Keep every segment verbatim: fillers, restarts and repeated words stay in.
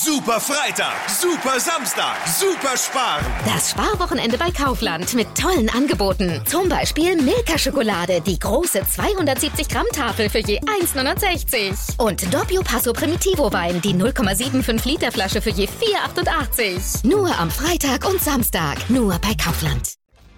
Super Freitag, Super Samstag, Super Sparen. Das Sparwochenende bei Kaufland mit tollen Angeboten. Zum Beispiel Milka-Schokolade, die große zweihundertsiebzig Gramm Tafel für je eins achtundneunzig. Und Doppio Passo Primitivo Wein, die null Komma fünfundsiebzig Liter Flasche für je vier achtundachtzig. Nur am Freitag und Samstag, nur bei Kaufland.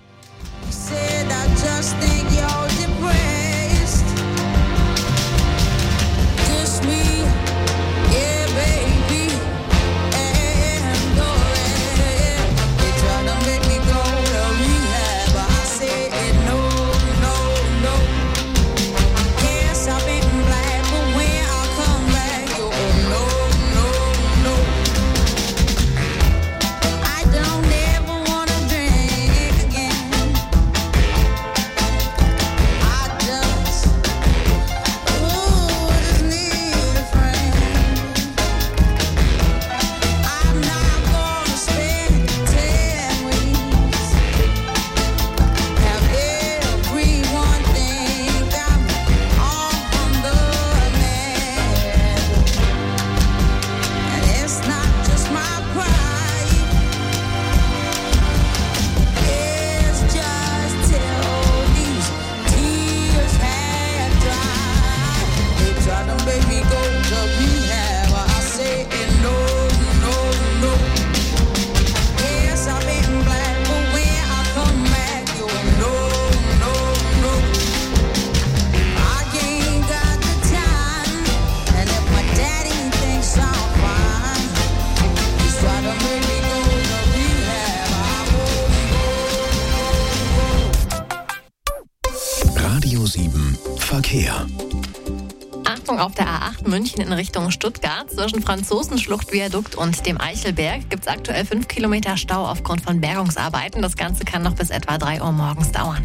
Radio sieben Verkehr. Achtung, auf der A acht München in Richtung Stuttgart. Zwischen Franzosenschlucht-Viadukt und dem Eichelberg gibt es aktuell fünf Kilometer Stau aufgrund von Bergungsarbeiten. Das Ganze kann noch bis etwa drei Uhr morgens dauern.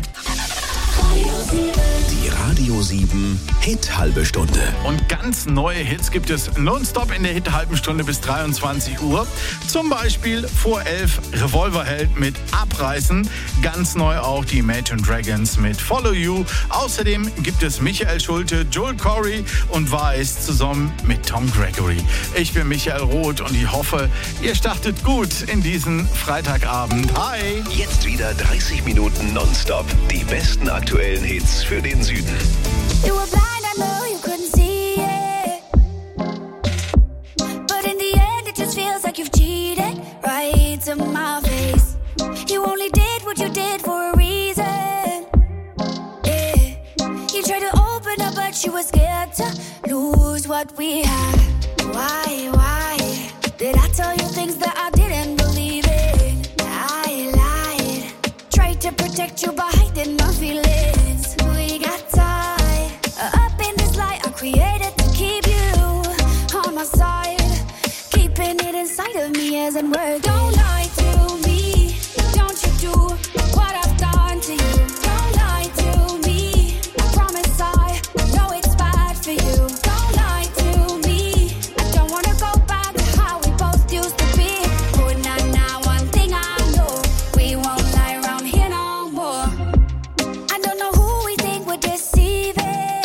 Die Radio sieben Hit-Halbe Stunde. Und ganz neue Hits gibt es nonstop in der Hit-Halben Stunde bis dreiundzwanzig Uhr. Zum Beispiel vor elf Revolverheld mit Abreißen. Ganz neu auch die Imagine Dragons mit Follow You. Außerdem gibt es Michael Schulte, Joel Corey und Weiß zusammen mit Tom Gregory. Ich bin Michael Roth und ich hoffe, ihr startet gut in diesen Freitagabend. Hi! Jetzt wieder dreißig Minuten nonstop. Die besten aktuellen Hits für den Süden. You were blind, I know you couldn't see it. But in the end it just feels like you've cheated right to my face. You only did what you did for a reason. Yeah. You tried to open up but you were scared to lose what we had. Why, why did I tell you things that I didn't believe in? I lied, tried to protect you by hiding my feelings. We got tied up in this light I created to keep you on my side, keeping it inside of me as in words. Don't lie to me, don't you do what I've done to you. Don't lie to me, I promise I know it's bad for you. Don't lie to me, I don't wanna go back to how we both used to be. But now, now one thing I know, we won't lie around here no more. I don't know who we think we're deceiving.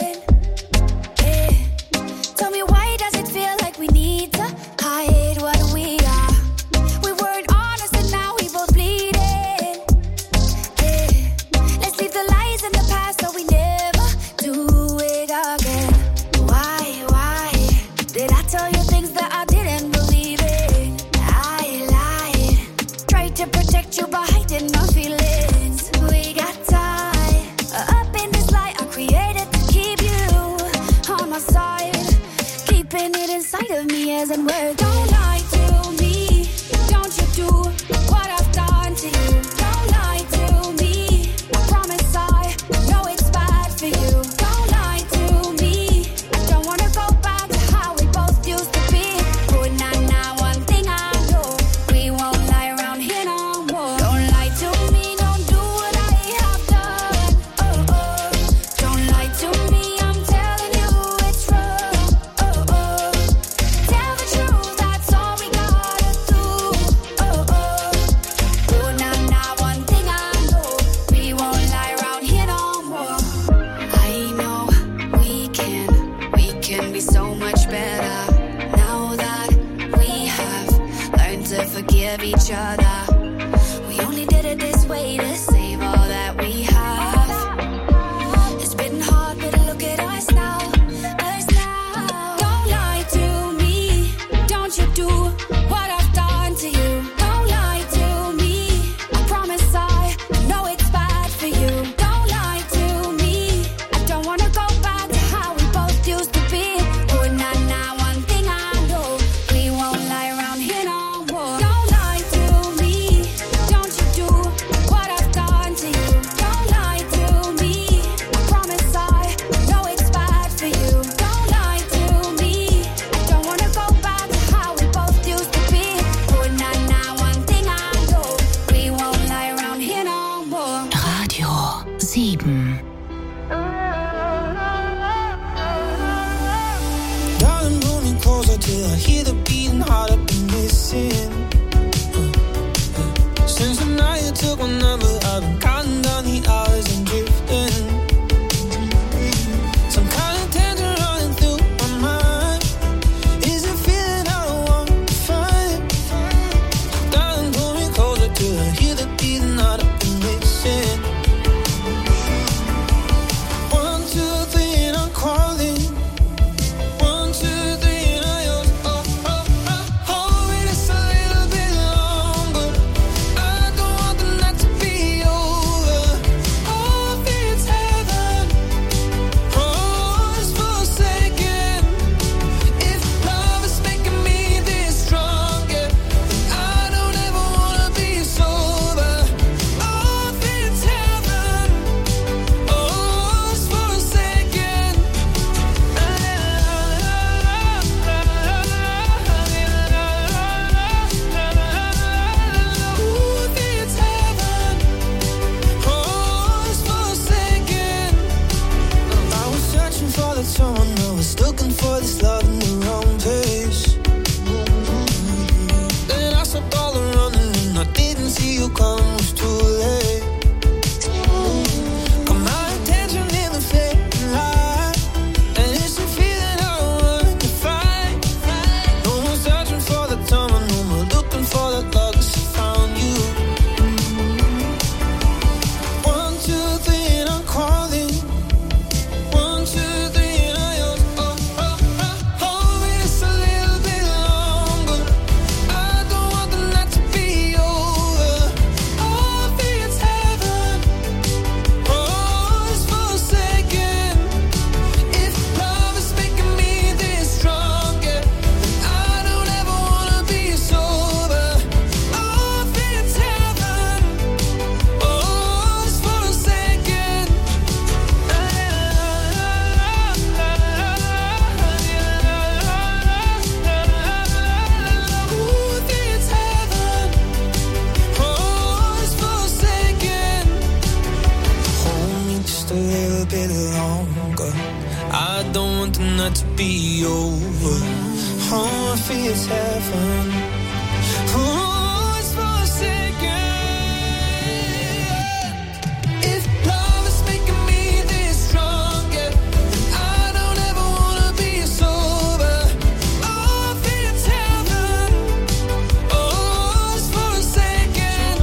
Yeah. Tell me why does it feel like we need to hide what we are? We weren't honest and now we both bleeding. Yeah. Let's leave the lies in the past so we never do it again. Why, why did I tell you things that I didn't believe in? I lied, tried to protect you by hiding my feelings. We got tied up in this light I created to keep you on my side, keeping it inside of me as in words. Don't lie to me, don't you do what I've done to you. Don't lie to me, I promise I know it's bad for you. Don't lie to me, I don't wanna go back to how we both used to be. But now, now one thing I know, we won't lie around here no more. Don't lie to me, don't do what I have done. Oh, oh. Don't lie to me, I'm telling you it's wrong. Oh, oh. Tell the truth, that's all of each other. We only did it this way to save all that we have. It's been hard, but look at us now, us now. Don't lie to me, don't you do what I've done to you. Don't lie to me, I promise I know it's bad for you. Don't lie to me, I don't wanna go back to how we both used to be. Oh, nah, nah, one thing I know, we won't lie around here no more. Don't lie to me, don't you do what I've done to you. Don't lie to me, I promise I know it's bad for you. Don't lie to me, I don't wanna go back to how we both used to be. Oh, nah, nah, one thing I know, we won't lie around here no more. Radio sieben. Darling, pull me closer till I hear the beating heart I've been missing. Since the night you took my number, I've been counting down the hours and drifting. Some kind of tension running through my mind. Is it feeling I don't want to find? Darling, pull me closer till I hear the beating heart I've been missing. One, two, three, and I'm calling. One, two, three, and I yours. Oh, oh, oh, hold me just a little bit longer. I don't want the night to be over. Oh, I feel it's heaven. Oh, just for a second. If love is making me this stronger, then I don't ever wanna be sober. Oh, I feel it's heaven. Oh, just for a second. Ooh, I feel it's heaven. Oh, just for a second. I was searching for that someone, I was looking for this love in the wrong place. Then I stopped all the running and I didn't see you come, it was too late. Got my attention in the fading light, and it's a feeling I don't want to fight. No more searching for the time, no more looking for that love, 'cause I found you. One, two, three, and I'm calling. One, two, three, and I yours. Oh, oh, oh, hold me just a little bit longer. I don't want the night to be over. Oh, I feel it's heaven. Oh, just for a second. If love is making me this stronger, then I don't ever wanna be sober. Oh, I feel it's heaven. Oh, just for a second. Ooh, I feel it's heaven. Oh, just for a second. Hold me just a little bit longer. I don't want the night to be over. Oh, I feel it's heaven. Oh, it's for a second. If love is making me this stronger, then I don't ever wanna be sober. Oh, I feel it's heaven. Oh, it's for a second.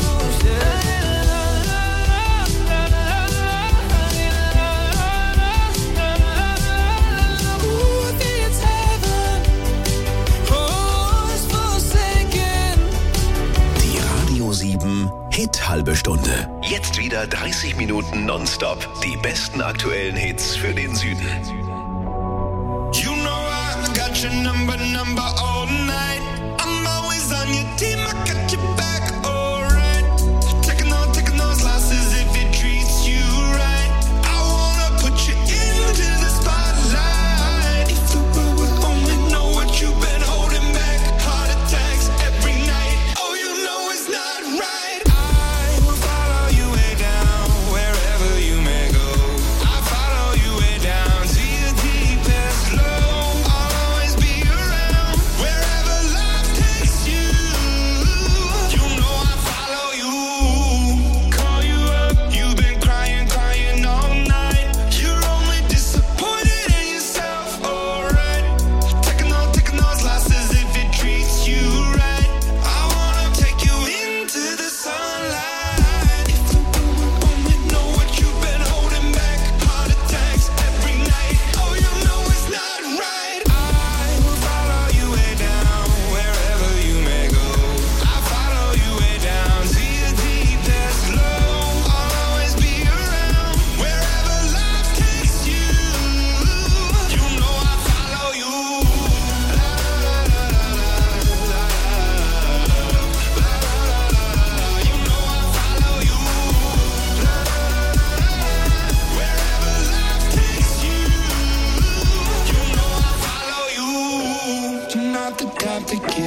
Ooh, I feel it's heaven. Oh, it's for a second. Die Radio sieben Hit halbe Stunde. Jetzt wieder dreißig Minuten nonstop. Die besten aktuellen Hits für den Süden. You know I got your number, number all night. I'm always on your team, I got your back, alright. Taking on, taking those losses if it treats you right. I wanna put you into the spotlight. If the world would only know what you've been holding back. Heart attacks every night. Oh, you know it's not right. I will follow you way down, wherever you may go. I follow you way down to your deepest low. I'll always be around.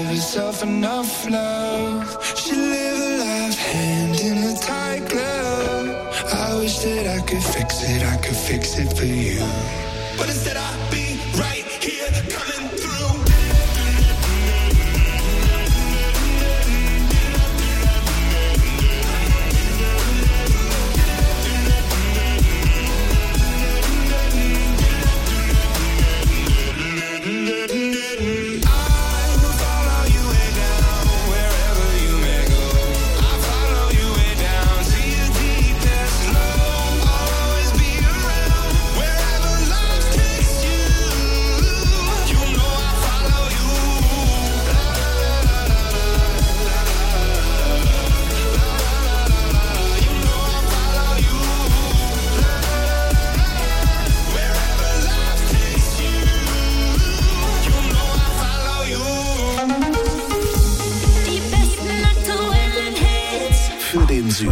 give herself enough love. She live a life hand in a tight glove. I wish that I could fix it, I could fix it for you. But instead I'll be right here coming through. Süden.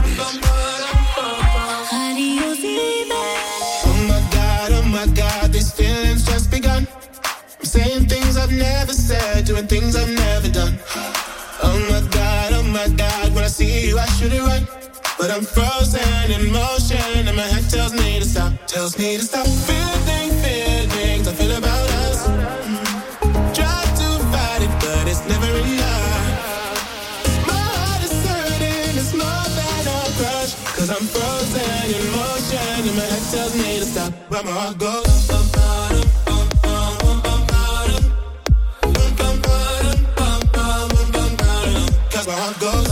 Oh my God, oh my God, these feelings just begun. I'm saying things I've never said, doing things I've never done. Oh my God, oh my God, when I see you I should it right, but I'm frozen in motion and my head tells me to stop, tells me to stop. Feeling feelings I feel about us. Try to fight it, but it's never enough. My heart is hurting, it's more than a crush, 'cause I'm frozen in motion and my head tells me to stop, but my heart goes. Cause my heart goes.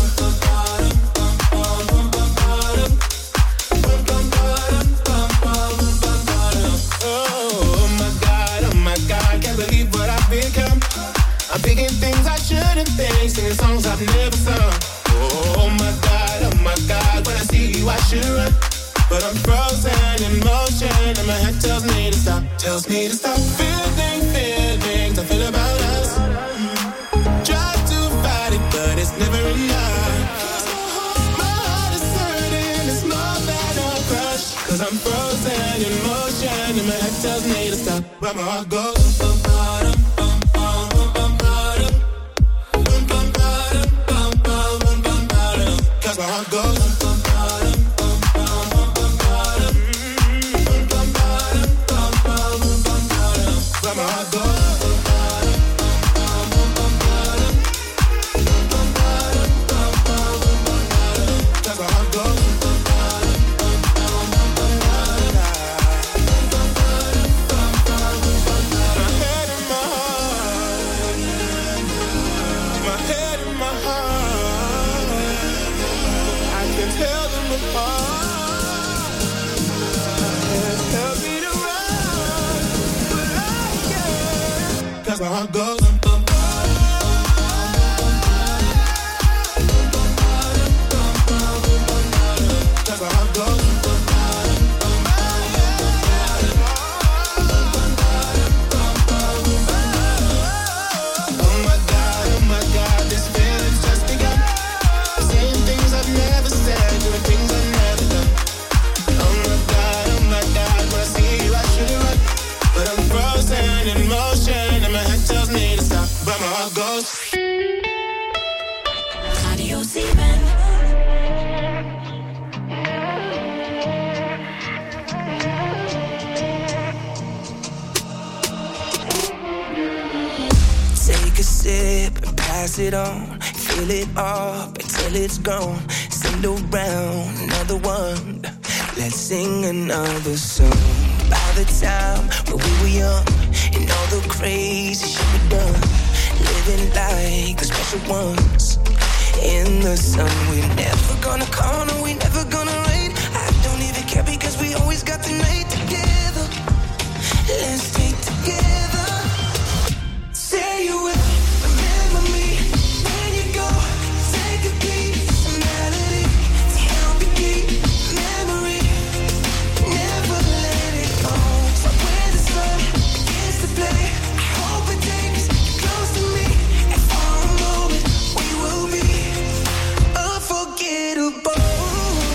Oh my God, oh my God, can't believe what I've become. I'm thinking things I shouldn't think, singing songs I've never sung. Oh my God, oh my God, when I see you I should run, but I'm frozen in motion and my head tells me to stop, tells me to stop. Feeling feelings I feel about us. Try to fight it, but it's never enough. My heart is hurting, it's more than a crush, 'cause I'm frozen in motion and my head tells me to stop, but my heart goes. Cause my heart goes. Where my heart goes. Cause my heart goes. My head and my heart. My head and my heart. I can tell them apart. Tell me to run, but I can't. Cause my heart goes. Cause my heart goes. Oh my God, oh my God, this feeling's just begun. Saying things I've never said, doing things I've never done. Oh my God, oh my God, when I see you I should run, but I'm frozen in motion and my head tells me to stop, but my heart goes. Radio sieben. Take a sip and pass it on. Fill it up until it's gone. Send around another one. Let's sing another song. By the time when we were young and all the crazy shit we done, living like the special ones. In the sun, we're never gonna call, no, we never gonna rain. I don't even care because we always got the night together. Let's stay together. Say you will remember me when you go. Take a piece of melody to help you keep memory. Never let it go. So when the sun begins to play, I hope it takes you close to me, and for a moment we will be unforgettable.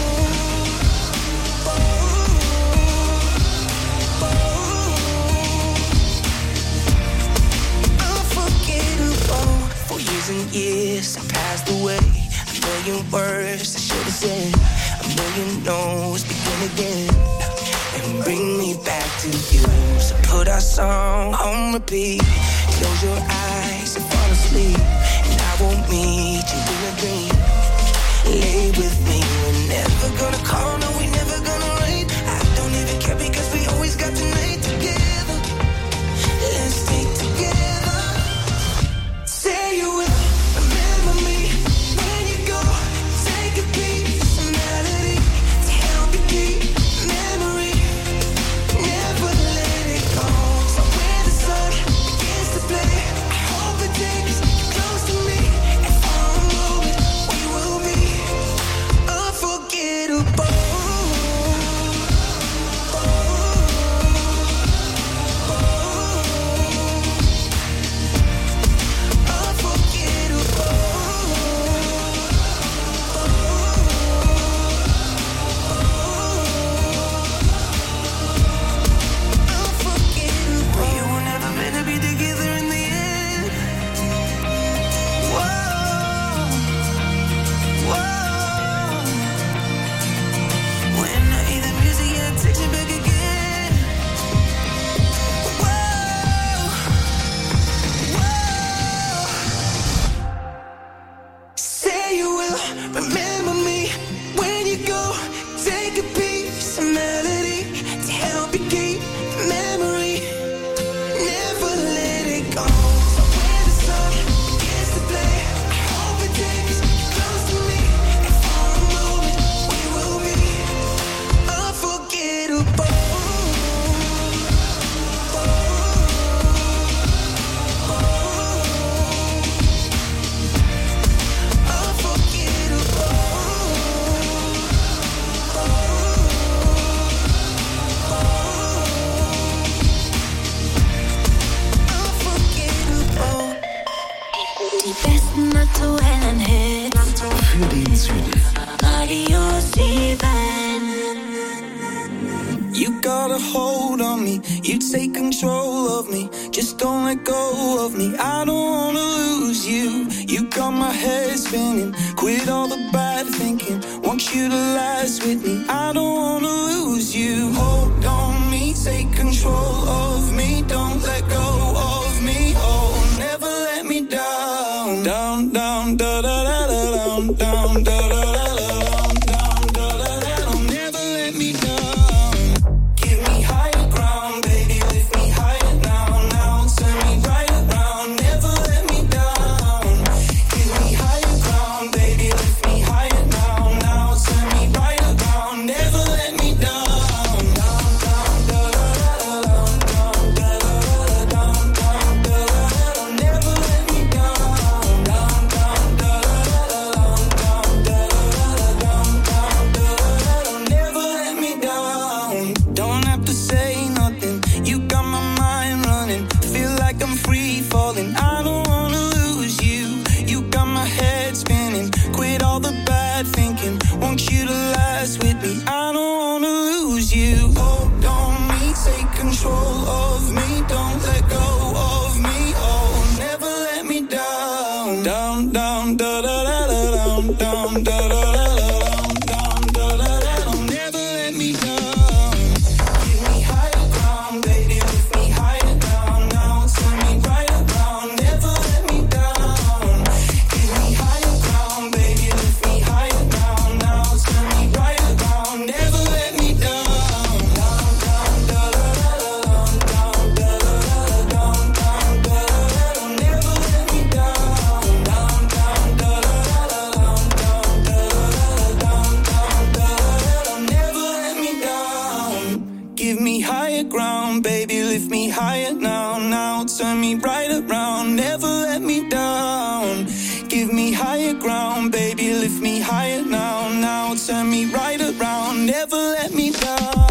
thousand years have passed away. A million words I should have said. A million no's begin again. And bring me back to you. So put our song on repeat. Close your eyes and fall asleep. And I will meet you in a dream. Lay with me. We're never gonna call, no, we're never gonna wait. I don't even care because we always got tonight together. Let's stay together. Say you will remember me when you go. Take a piece of melody to help you keep memory. Never let it go. So when the sun begins to play, I hope it takes you close to me. And for a moment we will be unforgettable. Remember me when you go. Take a piece of melody to help you keep memory. Never let it go. So when the sun begins to play, I hope it takes you close to me. And for a moment we will be unforgettable. Die besten aktuellen Hits Für den Süden. Radio sieben. You got a hold on me, you take control of me. Just don't let go of me, I don't wanna lose you. You got my head spinning, quit all the bad thinking. Want you to last with me, I don't wanna lose you. Hold on me, take control of me. Don't let go of me, oh, never let me down. Down, down, da da da da down, down, da da da da down, down, da da da da. Never let me down. Give me higher ground, baby, lift me higher now, now. Turn me right around, never let me down. Give me higher ground, baby, lift me higher now, now. Turn me right around, never let me down. Down, down, da da da da down, down, da da da da down, down, da da da da. Never let me down. Down, down, da da da da down, down, da da da da down, down, da da da da. Never let me down. Don't have to say nothing. You got my mind running. Feel like I'm free falling. I don't wanna lose you. You got my head spinning. Quit all the bad thinking. Want you to last with me. I don't wanna lose you. Hold on me, take control of me. Don't let go of me. Oh, never let me down. Down, down, da da da da down, down, da da da da down, down, da da da da. Never let me down. Give me higher ground, baby, lift me higher down, now. Turn me right around, never let me down. Give me higher ground, baby, lift me higher down, now. Turn me right around, never let me down. Down, down, da da da da down, down, da da da da down, down, da da da da. Never let me down. Down, down, da da da da down, down, da da da da down, down, da da da da. Never let me down. Give me higher ground, baby, lift me higher now, now. Turn me right around, never let me down. Give me higher ground, baby, lift me higher now, now. Turn me right around, never let me down.